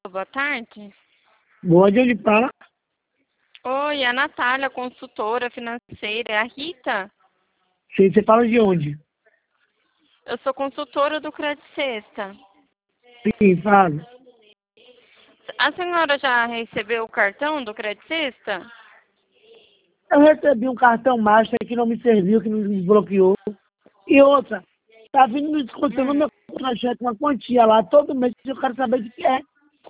boa tarde. Boa, de onde fala? Oi, é a Natália, consultora financeira. É a Rita? Sim, você fala de onde? Eu sou consultora do Crédito Sexta. Sim, fala. A senhora já recebeu o cartão do Crédito Sexta? Eu recebi um cartão Master que não me serviu, que me desbloqueou. E outra, tá vindo me descontando meu contra-cheque, uma quantia lá, todo mês, eu quero saber de que é.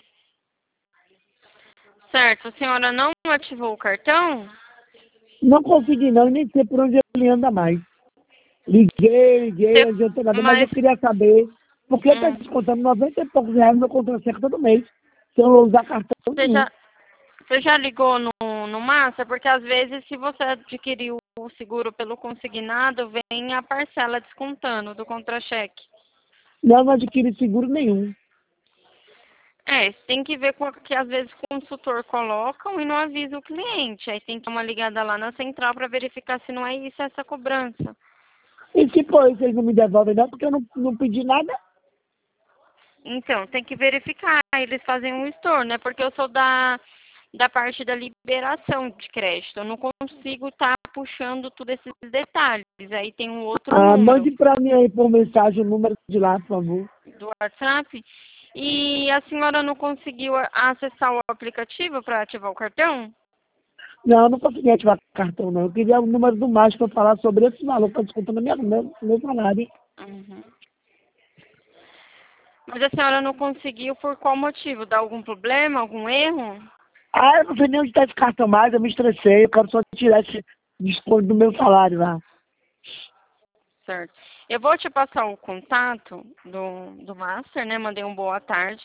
Certo, a senhora não ativou o cartão? Não consegui não, e nem sei por onde ele anda mais. Liguei, não adiantou nada, mas eu Mas, queria saber, porque tá hum, descontando 90 e poucos reais no meu contra-cheque todo mês, se eu não usar cartão você nenhum. já, você já ligou no Massa? Porque às vezes, se você adquiriu o seguro pelo consignado, vem a parcela descontando do contra-cheque. Não adquiri seguro nenhum. É, tem que ver com o que às vezes o consultor colocam e não avisa o cliente. Aí tem que dar uma ligada lá na central para verificar se não é isso essa cobrança. E se for isso, eles não me devolvem não, porque eu não pedi nada. Então, tem que verificar. Eles fazem um estorno, né? Porque eu sou da parte da liberação de crédito. Eu não consigo estar puxando todos esses detalhes. Aí tem um outro Ah, número mande para mim aí por mensagem o número de lá, por favor. do WhatsApp. E a senhora não conseguiu acessar o aplicativo para ativar o cartão? Não, eu não consegui ativar cartão, não. Eu queria o número do mais para falar sobre esse valor que está descontando meu salário. Uhum. Mas a senhora não conseguiu por qual motivo? Dá algum problema, algum erro? Ah, eu não sei nem onde está esse cartão mais, eu me estressei, eu quero só tirar esse desconto do meu salário lá. Certo. Eu vou te passar o contato do Master, né? Mandei um boa tarde.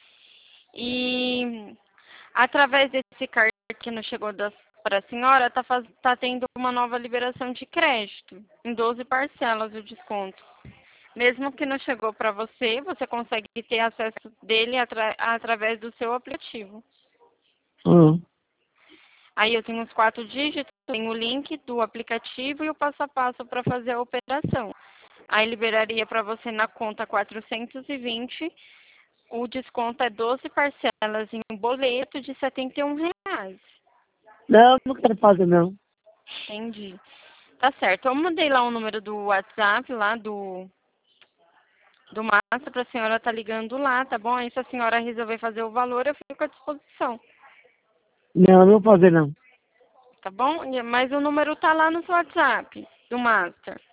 E através desse cartão que não chegou para a senhora, tá tendo uma nova liberação de crédito, em 12 parcelas o desconto. Mesmo que não chegou para você, você consegue ter acesso dele através do seu aplicativo. Hum. Aí eu tenho os 4 dígitos, tenho o link do aplicativo e o passo a passo para fazer a operação. Aí liberaria para você na conta 420. O desconto é 12 parcelas em um boleto de R$ 71. Não, não quero fazer, não. Entendi. Tá certo. Eu mandei lá o número do WhatsApp lá do Massa para a senhora estar ligando lá, tá bom? Aí se a senhora resolver fazer o valor, eu fico à disposição, Não, não vou fazer, não. tá bom? Mas o número tá lá no seu WhatsApp do Master.